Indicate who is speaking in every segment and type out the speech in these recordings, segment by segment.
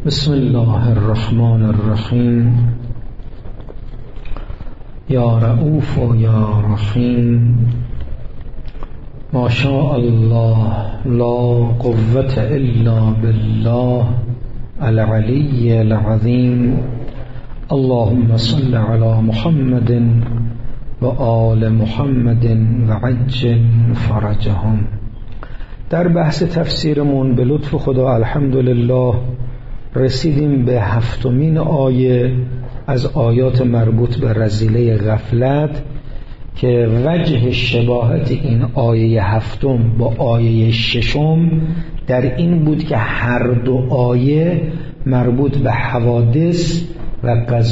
Speaker 1: بسم الله الرحمن الرحیم. یا رؤوف و یا رحیم. ما شاء الله لا قوة الا بالله العلی العظیم. اللهم صل علی محمد و آل محمد و عجل فرجهم. در بحث تفسیرمون به لطف خدا الحمدلله رسیدیم به 7مین آیه از آیات مربوط به رذیله غفلت که وجه شباهت این آیه 7 با آیه 6 در این بود که هر دو آیه مربوط به حوادث و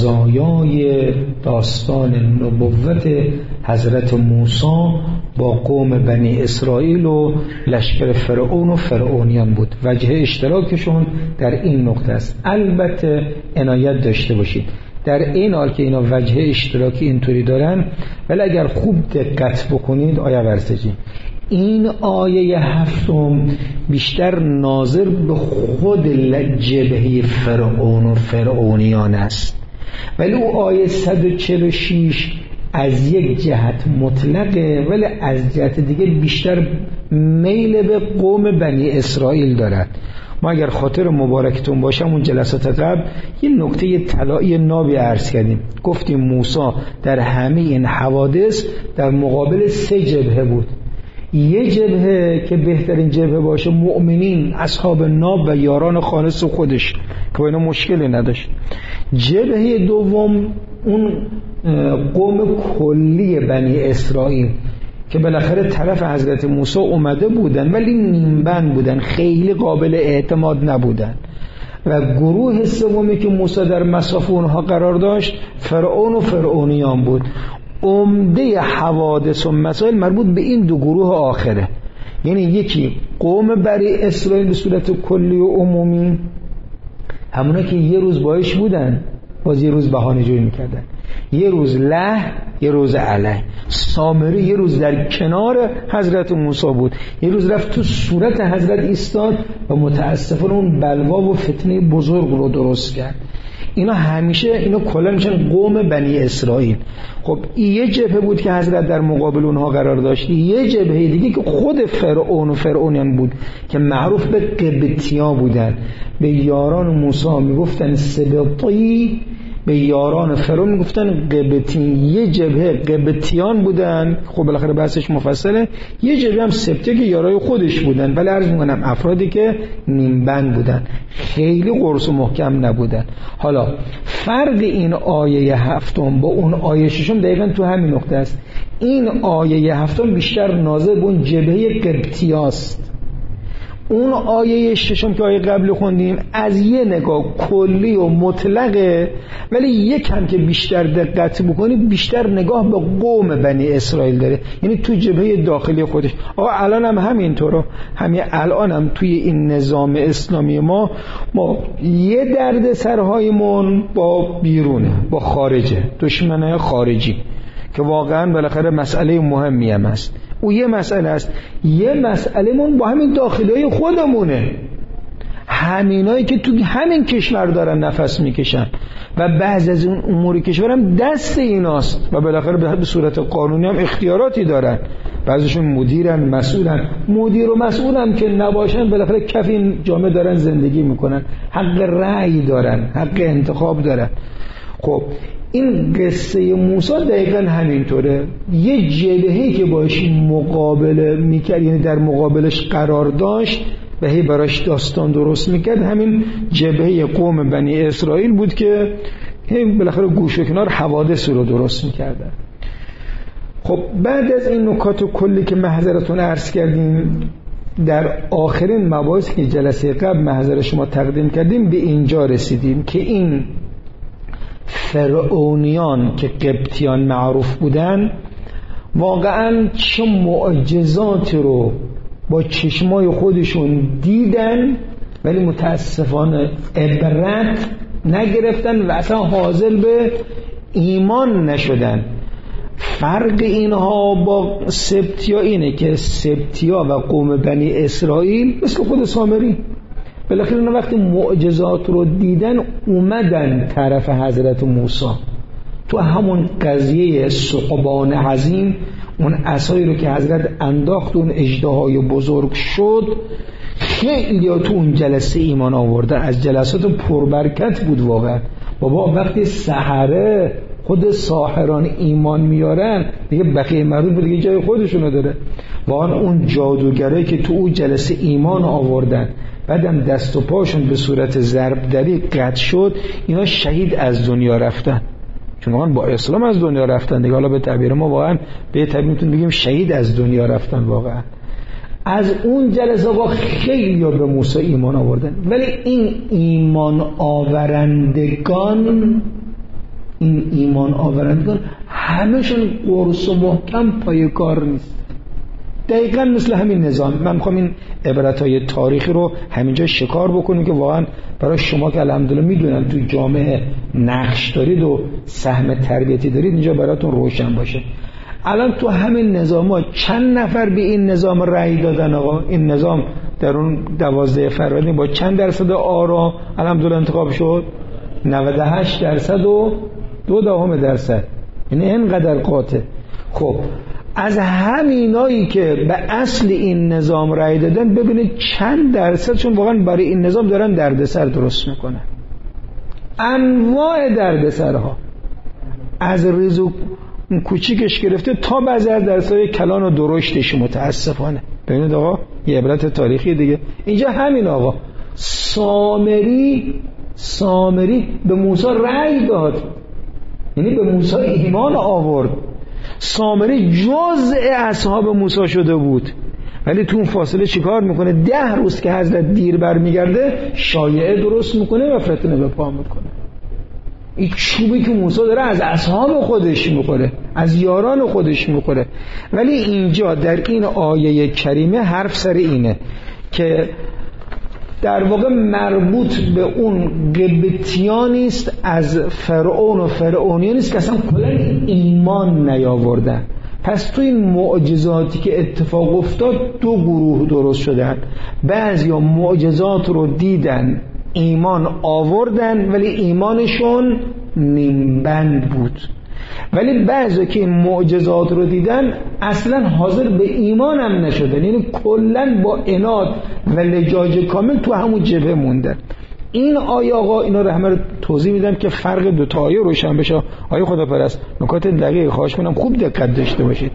Speaker 1: قضایای داستان نبوت حضرت موسی با قوم بنی اسرائیل و لشکر فرعون و فرعونیان بود. وجه اشتراکشون در این نقطه است. البته عنایت داشته باشید در این حال که اینا وجه اشتراکی اینطوری دارن، ولی اگر خوب دقت بکنید آیه ورزجی این آیه 7 بیشتر ناظر به خود جبهه فرعون و فرعونیان است، ولی او آیه 146 از یک جهت مطلقه ولی از جهت دیگه بیشتر میل به قوم بنی اسرائیل دارد. ما اگر خاطر مبارکتون باشم اون جلسات قبل یه نکته طلایی نابی عرض کردیم، گفتیم موسی در همه این حوادث در مقابل 3 جبهه بود. یه جبهه که بهترین جبهه باشه مؤمنین، اصحاب ناب و یاران خالص خودش که با اینا مشکلی نداشت. جبهه دوم اون قوم کلی بنی اسرائیل که بالاخره طرف حضرت موسی اومده بودن ولی نیمبند بودن، خیلی قابل اعتماد نبودن. و گروه سومی که موسی در مصاف اونها قرار داشت فرعون و فرعونیان بود. عمده حوادث و مسائل مربوط به این دو گروه آخره، یعنی یکی قوم بنی اسرائیل به صورت کلی و عمومی، همونا که یه روز باش بودن باز یه روز بهانه جویی میکردن، یه روز له یه روز علیه. سامری یه روز در کنار حضرت موسی بود، یه روز رفت تو صورت حضرت ایستاد و متاسفانه اون بلوا و فتنه بزرگ رو درست کرد. اینا همیشه اینا کلا میشن قوم بنی اسرائیل. خب این یه جبهه بود که حضرت در مقابل اونها قرار داشت. یه جبهه دیگه که خود فرعون و فرعونیان بود که معروف به قبطیان بودن، به یاران موسی میگفتن سبطی، به یاران فرعون میگفتن قبطی. یه جبهه قبطیان بودن، خب بالاخره بحثش مفصله. یه جبهه هم سبطی که یارای خودش بودن، ولی عرض میکنم افرادی که نیمبند بودن، خیلی قرص و محکم نبودن. حالا فرق این آیه 7 با اون آیه 6 دقیقاً تو همین نقطه است. این آیه 7 بیشتر ناظر به اون جبهه قبطیاست. اون آیه 6 که آیه قبل خوندیم از یه نگاه کلی و مطلقه، ولی یکم که بیشتر دقت بکنید بیشتر نگاه به قوم بنی اسرائیل داره، یعنی تو جبهه داخلی خودش. آقا الان هم همینطوره، همین الان هم توی این نظام اسلامی ما یه درد سرهایمون با بیرونه، با خارجه، دشمنای خارجی که واقعا بالاخره مسئله مهمی هم است. او یه مسئله است. یه مسئله من با همین داخلی خودمونه، همینایی که تو همین کشور دارن نفس میکشن و بعض از اون امور کشور هم دست ایناست و بالاخره به صورت قانونی هم اختیاراتی دارن. بعضیشون مدیرن، مسئولن. مدیر و مسئولن که نباشن بالاخره کف این جامعه دارن زندگی میکنن، حق رأی دارن، حق انتخاب دارن. خب این قصه موسی دقیقا همینطوره. یه جبهه‌ای که باش مقابله میکرد، یعنی در مقابلش قرار داشت و هی براش داستان درست میکرد، همین جبهه قوم بنی اسرائیل بود که هی بالاخره گوش و کنار حوادث رو درست میکردن. خب بعد از این نکات کلی که محضرتون عرض کردیم، در آخرین مباحث که جلسه قبل محضر شما تقدیم کردیم به اینجا رسیدیم که این فرعونیان که قبطیان معروف بودن واقعا چه معجزاتی رو با چشمای خودشون دیدن، ولی متاسفانه عبرت نگرفتن و اصلا حاضر به ایمان نشدن. فرق اینها با سبتیا اینه که سبتیا و قوم بنی اسرائیل مثل خود سامری بالاخره اینا وقتی معجزات رو دیدن اومدن طرف حضرت موسی. تو همون قضیه ثعبان عظیم، اون عصایی رو که حضرت انداخت اون اژدهای بزرگ شد، خیلی تو اون جلسه ایمان آورده. از جلسات پربرکت بود واقعا. بابا وقتی سحره خود ساحران ایمان میارن دیگه بقیه مردم دیگه جای خودشونو داره. واقعا اون جادوگرایی که تو اون جلسه ایمان آوردن بعدم دست و پاشون به صورت ضرب دری قطع شد، اینا شهید از دنیا رفتن. چون واقعا با اسلام از دنیا رفتن دیگه. حالا به تعبیر ما واقعا به تعبیر میتونیم بگیم شهید از دنیا رفتن. واقعا از اون جلسه با خیلی به موسی ایمان آوردن. ولی این ایمان آورندگان همشون قرص و محکم پای کار نیست. دقیقا مثل همین نظام. من میخوام این عبرتهای تاریخی رو همینجا شکار بکنیم که واقعا برای شما که الحمدلله میدونم تو جامعه نقش دارید و سهم تربیتی دارید اینجا براتون روشن باشه. الان تو همین نظام چند نفر به این نظام رأی دادن؟ آقا این نظام در اون 12 فروردین با چند درصد آرا الحمدلله انتخاب شد؟ 98% و 0.2%. یعنی اینقدر قاطع. خب از همینایی که به اصل این نظام رأی دادن ببینید چند درصد، چون واقعا برای این نظام دارن دردسر درست میکنن. انواع دردسرها از ریز و کوچیکش گرفته تا بعضی از درس‌های کلان و درشتش. متاسفانه ببینید آقا یه عبرت تاریخی دیگه اینجا. همین آقا سامری به موسی رأی داد، یعنی به موسی ایمان آورد. سامری جزء اصحاب موسی شده بود، ولی تو اون فاصله چیکار میکنه؟ 10 روز که حضرت دیر برمیگرده شایعه درست میکنه و فتنه به پا میکنه. این چوبی که موسی داره از اصحاب خودش میخوره، از یاران خودش میخوره. ولی اینجا در این آیه کریمه حرف سر اینه که در واقع مربوط به اون قبطیانی است از فرعون و فرعونیان است که اصلا کلا ایمان نیاوردن. پس تو این معجزاتی که اتفاق افتاد 2 گروه درست شدن. بعضیا معجزات رو دیدن ایمان آوردن ولی ایمانشون نیمبند بود، ولی بعضی که این معجزات رو دیدن اصلا حاضر به ایمان هم نشدن، یعنی کلن با عناد و لجاج کامل تو همون جبهه موندن. این آیه آقا اینا رو همه رو توضیح میدم که فرق 2 تا آیه روشن بشه. آیه خداپرست نکات دقیق خواهش کنم خوب دقت داشته باشید.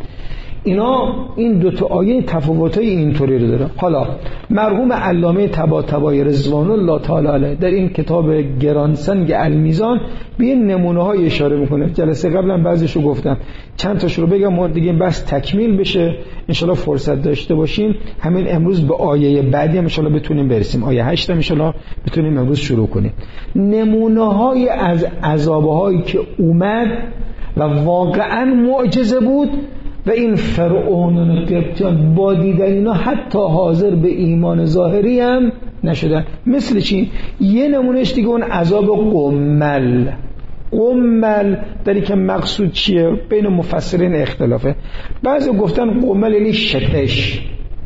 Speaker 1: این 2 تا آیه تفاوتای اینطوری رو داره. حالا مرحوم علامه طباطبایی رضوان الله تعالی علیه در این کتاب گرانسنگ المیزان به این نمونه‌های اشاره میکنه. جلسه قبلا بعضیشو گفتم، چند تاشو رو بگم دیگه بس تکمیل بشه. انشالله فرصت داشته باشیم همین امروز به آیه بعدی هم انشالله بتونیم برسیم. آیه 8 هم انشالله بتونیم امروز شروع کنیم. نمونه‌های از عذاب‌هایی که اومد و واقعا معجزه بود و این فرعونان و قبطیان با دیدن اینا حتی حاضر به ایمان ظاهری هم نشدن. مثل چی؟ یه نمونهش دیگه اون عذاب قمل داری که مقصود چیه؟ بین مفسرین اختلافه. بعضی گفتن قمل یعنی شتش،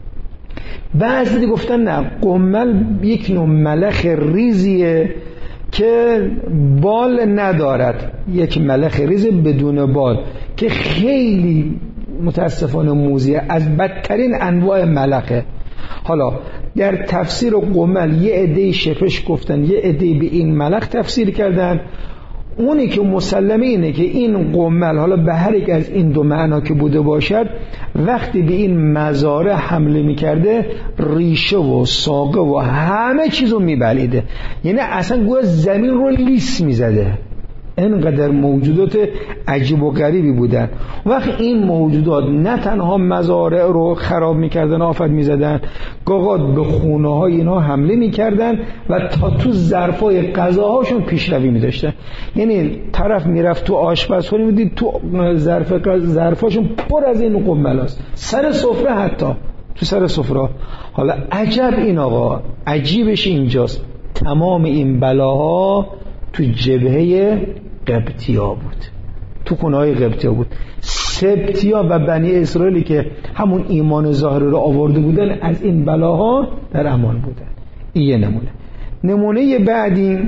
Speaker 1: بعضی گفتن نه قمل یک نوع ملخ ریزیه که بال ندارد، یک ملخ ریز بدون بال که خیلی متاسفانه موذیه، از بدترین انواع ملخه. حالا در تفسیر قمل یه عده شپش گفتن، یه عده به این ملخ تفسیر کردن. اونی که مسلمه اینه که این قمل حالا به هر یک از این 2 معنا که بوده باشد وقتی به این مزارع حمله میکرده ریشه و ساقه و همه چیزو میبلیده، یعنی اصلا گویا زمین رو لیس میزده. اینقدر موجودات عجیب و غریبی بودن. وقت این موجودات نه تنها مزارع رو خراب میکردن، آفت میزدن، گاهات به خونه های اینا حمله میکردن و تا تو ظرفای غذاهاشون پیشروی میداشتن. یعنی طرف میرفت تو آشپزخونه میدید تو ظرفاشون پر از این قملاست، سر سفره، حتی تو سر سفره. حالا عجب این آقا، عجیبش اینجاست تمام این بلاها تو جبهه قبطیا بود، تو خونه‌های قبطیا بود. سبتیا و بنی اسرائیلی که همون ایمان ظاهری رو آورده بودن از این بلاها در امان بودن. این یه نمونه. نمونه بعدی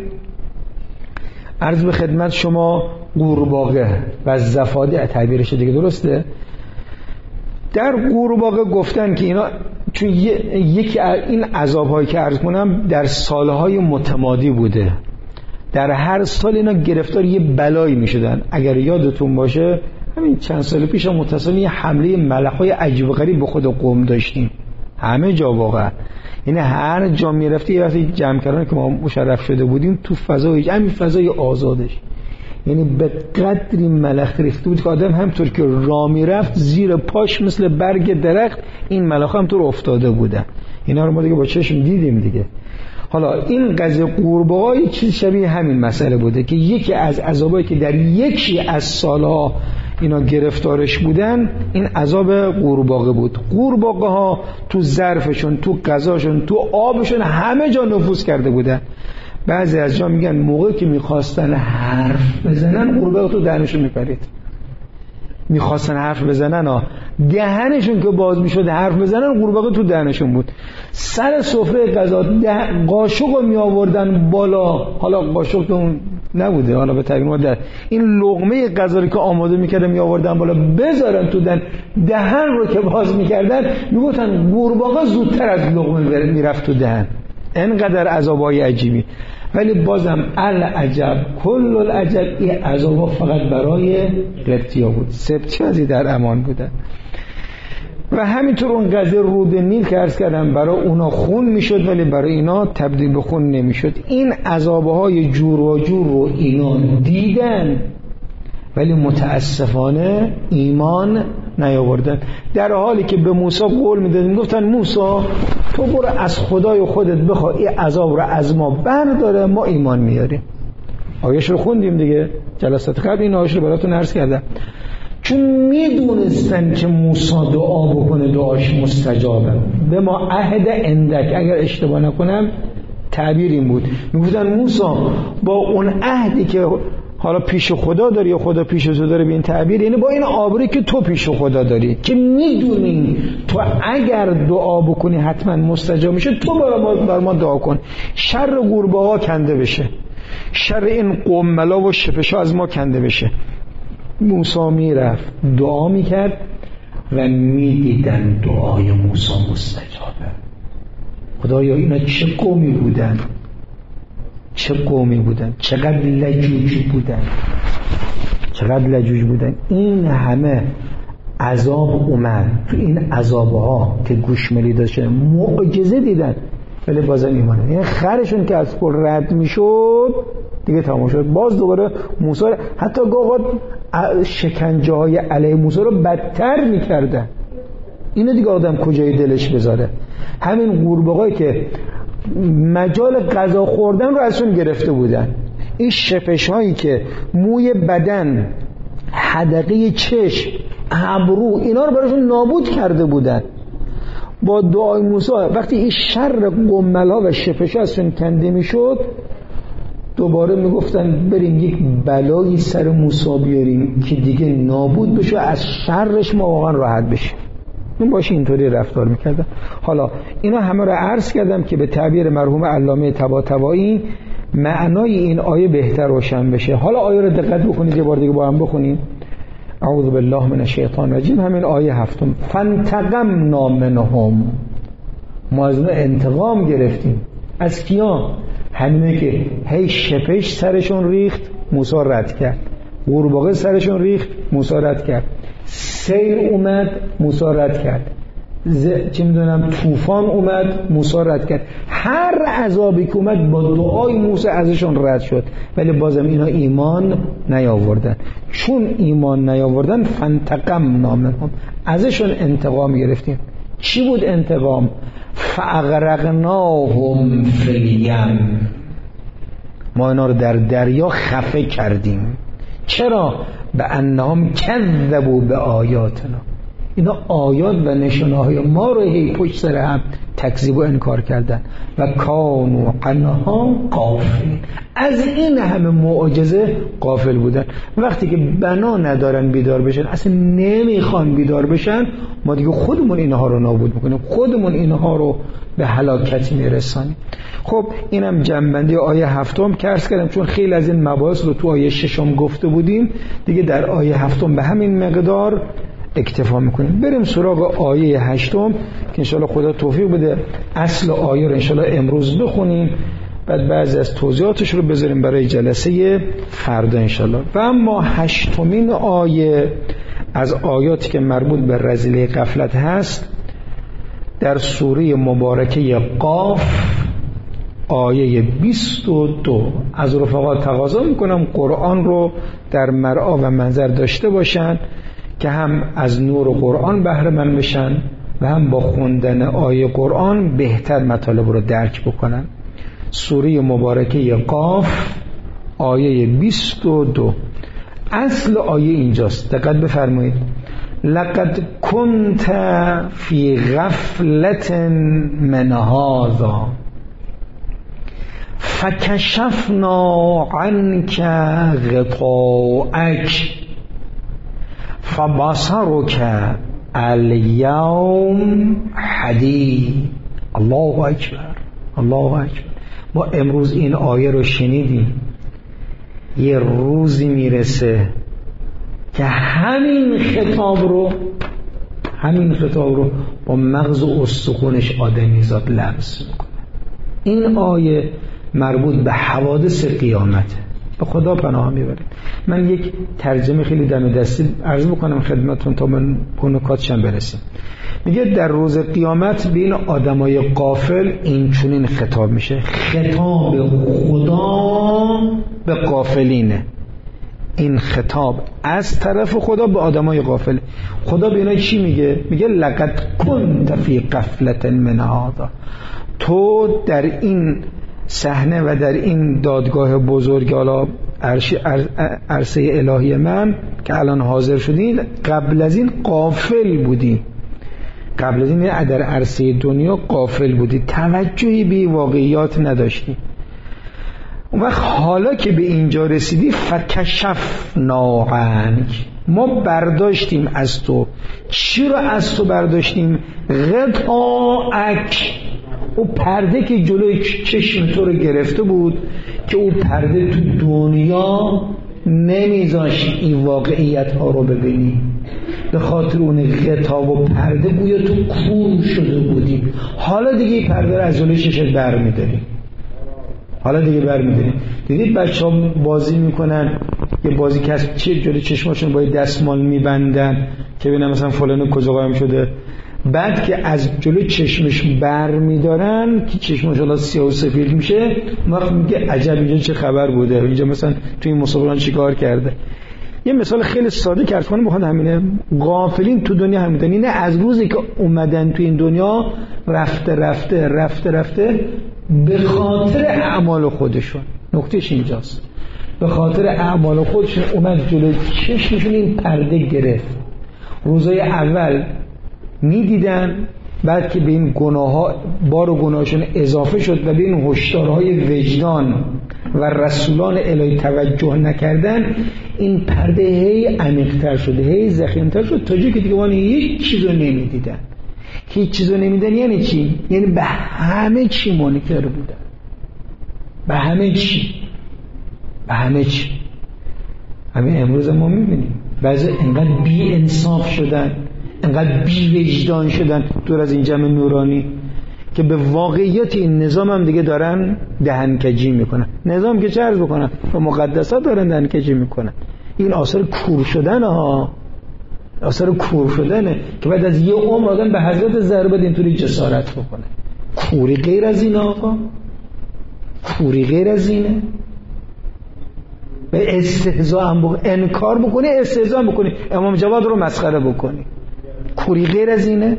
Speaker 1: عرض به خدمت شما قورباغه و زفادع تعبیرش دیگه، درسته؟ در قورباغه گفتن که اینا چون یکی این عذاب‌هایی که عرض کنم در سالهای متمادی بوده، در هر سال اینا گرفتار یه بلایی میشدن. اگر یادتون باشه همین چند سال پیش متصل یه حمله ملخ‌های عجیب و غریب به خود قوم داشتیم، همه جا واقعا. یعنی هر جا میرفتی یه وقتی جمع کردن که ما مشرف شده بودیم تو فضای همین فضای آزادش، یعنی به قدری ملخ ریخته بود که آدم همطور که راه میرفت زیر پاش مثل برگ درخت این ملخ همطور افتاده بودن. اینا رو ما دیگه با چشم دیدیم دیگه. حالا این قضیه قورباغه چیز شبیه همین مسئله بوده که یکی از عذابایی که در یکی از سالها اینا گرفتارش بودن این عذاب قورباغه بود. قورباغه ها تو ظرفشون، تو غذاشون، تو آبشون همه جا نفوذ کرده بودن. بعضی از جا میگن موقعی که میخواستن حرف بزنن قورباغه تو دهنشون میپرید. میخواستن حرف بزنن دهنشون که باز میشد حرف بزنن قورباغه تو دهنشون بود. سر سفره غذا قاشق رو می آوردن بالا، حالا قاشق که اون نبوده، حالا به تعبیر ما این لقمه غذا رو که آماده میکردن می آوردن بالا بذارن تو دهن رو که باز میکردن میگفتن قورباغه زودتر از لقمه میرفت تو دهن. اینقدر عذابای عجیبی. ولی بازم العجب کل العجب این عذابا فقط برای قبطی‌ها بود، سبطی در امان بودن. و همینطور اون قضیه رود نیل که عرض کردم برای اونا خون میشد ولی برای اینا تبدیل به خون نمیشد. این عذابهای جور و جور رو اینا دیدن ولی متاسفانه ایمان نیاوردن، در حالی که به موسی قول میدادن، گفتن موسی تو برو از خدای خودت بخواه این عذاب رو از ما برداره، ما ایمان میاریم. آیش رو خوندیم دیگه جلسات قبل، این آیش رو براتون عرض کردم. چون میدونستن که موسی دعا بکنه دعاش مستجابه. به ما عهد اندک، اگر اشتباه نکنم تعبیر این بود، میگفتن موسی با اون عهدی که حالا پیش خدا داری یا خدا پیش تو داره، به این تعبیر یعنی با این آبرویی که تو پیش خدا داری که میدونی تو اگر دعا بکنی حتما مستجاب میشه، تو بر ما دعا کن، شر قورباغه‌ها کنده بشه، شر این قملا و شپشا از ما کنده بشه. موسی میرفت دعا میکرد و میدیدن دعای موسی مستجابه. خدایا اینا چه قومی بودن، چه قومی بودن، چقدر لجوج بودن، چقدر لجوج بودن. این همه عذاب اومد، تو این عذابها که گوشمالی داشتن معجزه دیدن ولی بازم ایمان. یعنی خرشون که از کل رد میشد دیگه تمام شد. باز دوباره موسی حتی گاهی شکنجه های علیه موسی رو بدتر میکردن. اینو دیگه آدم کجای دلش بذاره. همین قورباغه‌ای که مجال غذا خوردن رو ازشون گرفته بودن، این شپش هایی که موی بدن، حدقه چشم، ابرو، اینا رو براشون نابود کرده بودن. با دعای موسی وقتی این شر قملا و شپش ازشون کنده میشد، دوباره میگفتن بریم یک بلایی سر موسی بیاریم که دیگه نابود بشه، از شرش ما واقعا راحت بشه. اون باشه اینطوری رفتار میکردن. حالا اینا همه رو عرض کردم که به تعبیر مرحوم علامه طباطبایی معنای این آیه بهتر روشن بشه. حالا آیه رو دقت بکنید، یه بار دیگه با هم بخونیم. اعوذ بالله من الشیطان الرجیم، همین آیه 7. فانتقمنا منهم، ما از اونها انتقام گرفتیم. از کیا؟ همینه که هی شپش سرشون ریخت، موسی رد کرد. قورباغه سرشون ریخت، موسی رد کرد. سیل اومد، موسی رد کرد. چه میدونم طوفان اومد، موسی رد کرد. هر عذابی که اومد با دعای موسی ازشون رد شد، ولی بازم اینا ایمان نیاوردن. چون ایمان نیاوردن فانتقمنا منهم، ازشون انتقام گرفتیم. چی بود انتقام؟ فاغرقناهم فی الیم، ما اینا رو در دریا خفه کردیم. چرا؟ به انهم کذبوا به آیاتنا، اینا آیات و نشانه‌های ما رو هی پشت سر هم تکذیب و انکار کردن و کانوا عنها غافلین. از این همه معجزه غافل بودن. وقتی که بنا ندارن بیدار بشن، اصلا نمیخوان بیدار بشن، ما دیگه خودمون اینها رو نابود میکنیم، خودمون اینها رو به هلاکت میرسانیم. خب اینم جنبندی آیه 7 که عرض کردم، چون خیلی از این مباحث رو تو آیه 6 گفته بودیم، دیگه در آیه 7 به همین مقدار اکتفا میکنیم. بریم سراغ آیه 8 که انشاءالله خدا توفیق بده اصل آیه رو انشاءالله امروز بخونیم، بعد بعضی از توضیحاتش رو بذاریم برای جلسه فردا انشاءالله. و اما 8مین آیه از آیاتی که مربوط به رذیله غفلت هست در سوره مبارکه قاف آیه 22. از رفقا تقاضا میکنم قرآن رو در مرعا و منظر داشته باشن که هم از نور قرآن بهره مند بشن و هم با خوندن آیه قرآن بهتر مطالب رو درک بکنن. سوره مبارکه قاف آیه 22. اصل آیه اینجاست، دقت بفرمایید. لقد كنت في غفلة من هذا فكشفنا عنك غطاءك فبصرك اليوم حديد. الله اکبر، الله اکبر. ما امروز این آیه رو شنیدیم. یه روزی میرسه که همین خطاب رو با مغز و استخونش آدمیزاد لمس میکنه. این آیه مربوط به حوادث قیامته. به خدا پناه میبرید. من یک ترجمه خیلی دم دستی عرض بکنم خدمتتون تا من به نکاتشم برسیم. میگه در روز قیامت به این آدمای غافل این چنین خطاب میشه. خطاب خدا به غافلینه. این خطاب از طرف خدا به آدمای غافل. خدا به اینا چی میگه؟ میگه لقد كنت في غفلة من هذا. تو در این صحنه و در این دادگاه بزرگ، حالا عرصه الهی من که الان حاضر شدین، قبل از این غافل بودی. قبل از این در عرصه دنیا غافل بودی، توجهی به واقعیات نداشتی. اون وقت حالا که به اینجا رسیدی، فکشفنا عنک، ما برداشتیم از تو. چی رو از تو برداشتیم؟ غطاءک، او پرده که جلوی چشم تو رو گرفته بود، که او پرده تو دنیا نمیذاشت این واقعیت ها رو ببینی. به خاطر اون غطا و پرده گویا تو کور شده بودی. حالا دیگه این پرده رو از جلوی چشم برمی‌داری. حالا دیگه برمی‌داری. دیدید بچه‌ها بازی میکنن، یه بازی که از جلوی چشماشون با دستمال میبندن که ببینن مثلا فلان کجا قایم شده. بعد که از جلوی چشمش بر میدارن که چشمش حالا سیاه و سفید میشه، وقت میگه عجب اینجا چه خبر بوده، اینجا مثلا توی این مسابقه چیکار کرده. یه مثال خیلی ساده که عرض کنم بخواد همینه. غافلین تو دنیا همینه. اینه از روزی که اومدن تو این دنیا رفته به خاطر اعمال خودشون. نکتهش اینجاست. به خاطر اعمال خودشون اومد جلوی چشمشون این پرده گرفت. روزای اول میدیدن، بعد که به این گناه‌ها بار و گناهشون اضافه شد و به این هشدارهای وجدان و رسولان الهی توجه نکردن، این پرده هی عمیق‌تر شده، هی ضخیم‌تر شد، تا جایی که دیگه اون هیچ چیزو نمیدیدن. که هیچ چیزو نمیدیدن یعنی چی؟ یعنی به همه چی منکر بودن. به همه چی. همین امروز ما میبینیم بعضی انقدر بی انصاف شدن، انقدر بی وجدان شدن دور از این جمع نورانی که به واقعیت این نظام هم دیگه دارن دهنکجی میکنن. نظام که چه عرض بکنن؟ به مقدسات دارن دهنکجی میکنن. این آثار کور شدن ها، آثار کور شدنه که بعد از یه عمر آدم به حضرت ضربت اینطوری جسارت بکنه. کوری غیر از این آقا؟ کوری غیر از اینه؟ به استهزاء هم انکار بکنی، استهزاء بکنی، امام جواد رو مسخره بکنی. کوری غیر از اینه؟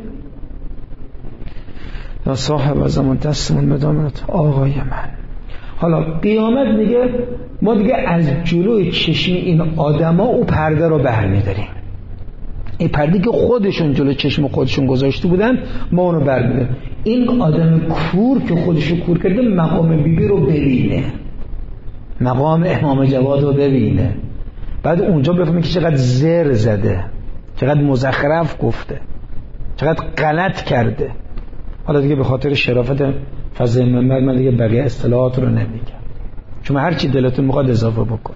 Speaker 1: یا صاحب زمان دستمون بدامنت آقای من. حالا قیامت میگه ما دیگه از جلوی چشم این آدما او پرده رو برمی‌داریم. این پرده که خودشون جلو چشم خودشون گذاشته بودن ما اونو برمی‌داریم. این آدم کور که خودشو کور کرده مقام بیبی رو ببینه، مقام امام جواد رو ببینه، بعد اونجا بفهمه که چقدر زر زده، چقدر مزخرف گفته، چقدر غلط کرده. حالا دیگه به خاطر شرافت فضل منبر من دیگه بقیه اصطلاحات رو نمیگم، چون هر چی دلتون میخواد اضافه بکن.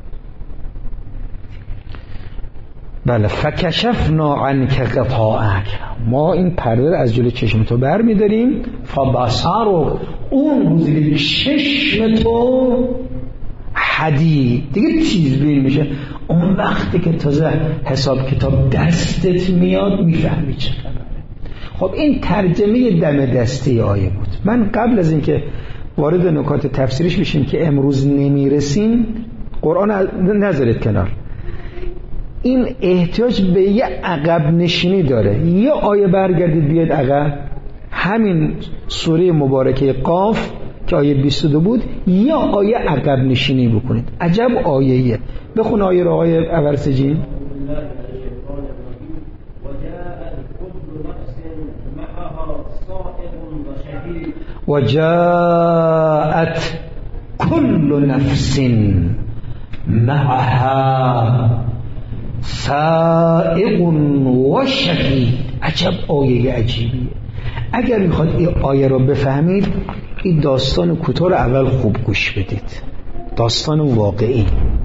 Speaker 1: بله، فکشفنا عنک غطاءک، ما این پرده از جلوی چشم تو بر می‌داریم. فبصرک، اون روزی که چشم تو حدید دیگه تیزبین میشه، اون وقتی که تازه حساب کتاب دستت میاد میفهمی چه خبره. خب این ترجمه دم دستی آیه بود. من قبل از اینکه وارد نکات تفسیریش بشیم که امروز نمیرسیم، قرآن نذارید کنار، این احتیاج به یه عقب نشینی داره. یه آیه برگردید بیاد عقب، همین سوره مبارکه قاف که آیه 22 بود، یه آیه عقب نشینی بکنید. عجب آیه‌ایه. بخون آیه رو آقای اورسجی. و جاءت كل نفس معها سائق و شهید. عجب آیه عجیبیه. اگر میخواد این آیه رو بفهمید، این داستان کوتاه رو اول خوب گوش بدید، داستان واقعی.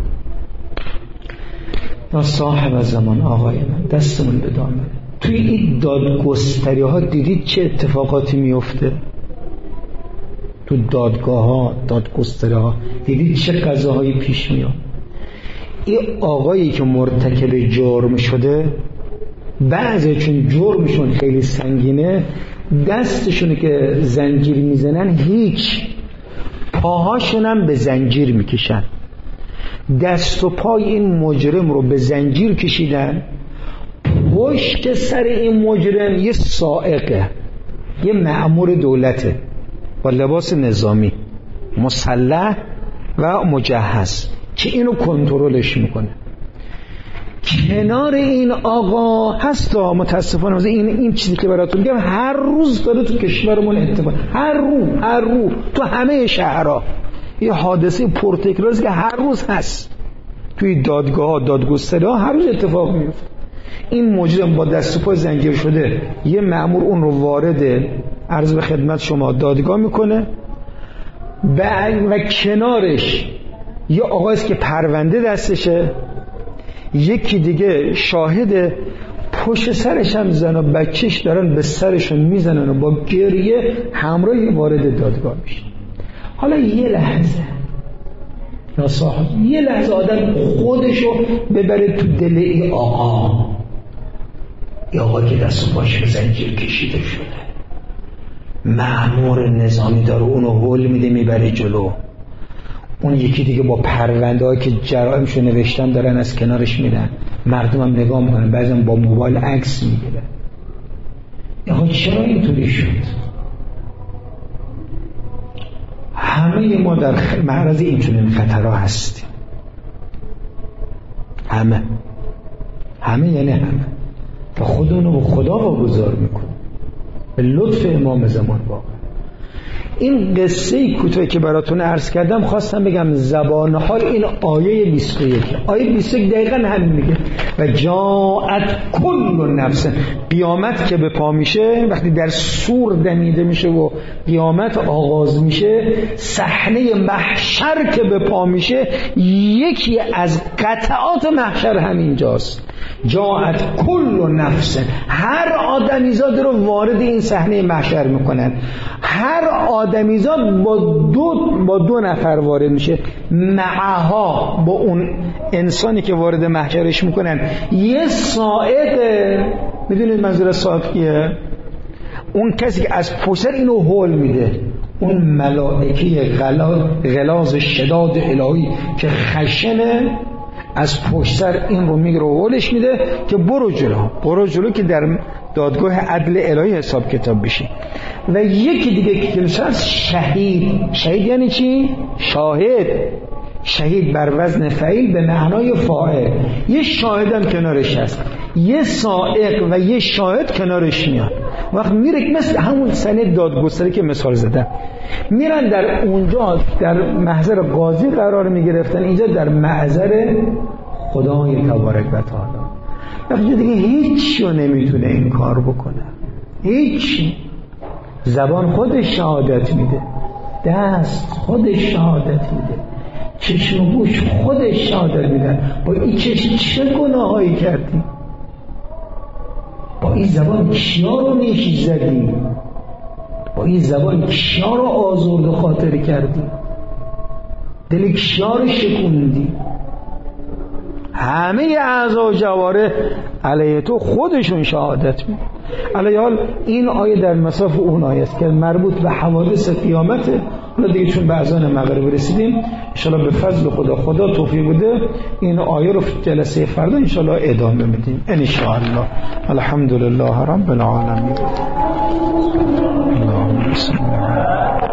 Speaker 1: یا صاحب زمان آقای من، دستمون به دامن. توی این دادگستری ها دیدید چه اتفاقاتی میفته؟ تو دادگاه ها، دادگستری ها دیدید چه قضاهایی پیش میاد؟ این آقایی که مرتکب جرم شده، بعضی چون جرمشون خیلی سنگینه، دستشونه که زنجیر میزنن هیچ، پاهاشونم به زنجیر میکشن. دست و پای این مجرم رو به زنجیر کشیدن. پشت سر این مجرم یه سائقه، یه مأمور دولته با لباس نظامی مسلح و مجهز که اینو کنترلش میکنه. کنار این آقا هستا، متاسفانه این چیزی که براتون میگم هر روز داره تو کشورمون اتفاق، هر روز تو همه شهرها یه حادثه پرتکراری که هر روز هست توی دادگاه ها، دادگستری ها هر روز اتفاق میفته. این مجرم با دست و پای زنجیر شده، یه مأمور اون رو وارد عرض به خدمت شما دادگاه میکنه و کنارش یه آقایست که پرونده دستشه، یکی دیگه شاهد، پشت سرش هم زن و بچهش دارن به سرشون میزنن و با گریه همراهی وارد دادگاه میشه. حالا یه لحظه یا صاحب، یه لحظه آدم خودشو ببره تو دل ای آقا، ای آقا که دست و پاش به زنجیر کشیده شده، مأمور نظامی داره اونو هول میده میبره جلو، اون یکی دیگه با پرونده هایی که جرائمشو نوشتن دارن از کنارش میرن، مردم هم نگاه میکنن، بعضی هم با موبایل عکس میگیرن. آقا چرا اینطوری شد؟ همه ما در معرض اینچنین خطرها هستیم، همه یعنی همه، و خودمونو به خدا واگذار میکنیم به لطف امام زمان. واقعا این قصه کوتاهی که براتون عرض کردم خواستم بگم زبان حال این آیه 21. آیه 21 دقیقاً همین میگه و جاءت کل نفس. قیامت که به پا میشه، وقتی در سور دمیده میشه و قیامت آغاز میشه، صحنه محشر که به پا میشه، یکی از قطعات محشر همینجاست. جاءت کل نفس، هر آدمیزاد رو وارد این صحنه محشر میکنن. هر آدمیزاد با دو نفر وارد میشه، معها، با اون انسانی که وارد محشرش میکنن یه سائقه. میدونید منظور سائق کیه؟ اون کسی که از پشت اینو هول میده، اون ملائکه غلاظ شداد الهی که خشنه، از پشت سر این رو میگیره و هولش میده که برو جلو که در دادگاه عدل الهی حساب کتاب بشی. و یکی دیگه که هست شهید یعنی چی؟ شهید بر وزن فعیل به معنای فاعل. یه شاهدم کنارش هست. یه سائق و یه شاهد کنارش میاد. وقت میره مثل همون سند دادگستری که مثال زدم، میرن در اونجا در محضر قاضی قرار میگرفتن، اینجا در محضر خدای تبارک و تعالی. وقتی دیگه هیچی رو نمیتونه این کار بکنه، هیچی. زبان خودش شهادت میده، دست خودش شهادت میده، چشم و گوش خودش شهادت میدن. با این چشم چه گناهایی کردی؟ با این زبان کیا رو نیش زدی؟ با این زبان کیا رو آزرد خاطر کردی؟ دل کیا رو شکوندی؟ همه اعضا و جوارح علیه تو خودشون شهادت میدن. علیه حال این آیه در مصاف اون آیه است که مربوط به حوادث قیامته. حالا دیگه چون به اذان مغرب رسیدیم، انشاءالله به فضل خدا توفیق بده این آیه رو جلسه فردا انشاءالله ادامه میدیم انشاءالله. الحمدلله رب العالمین. اللهم صل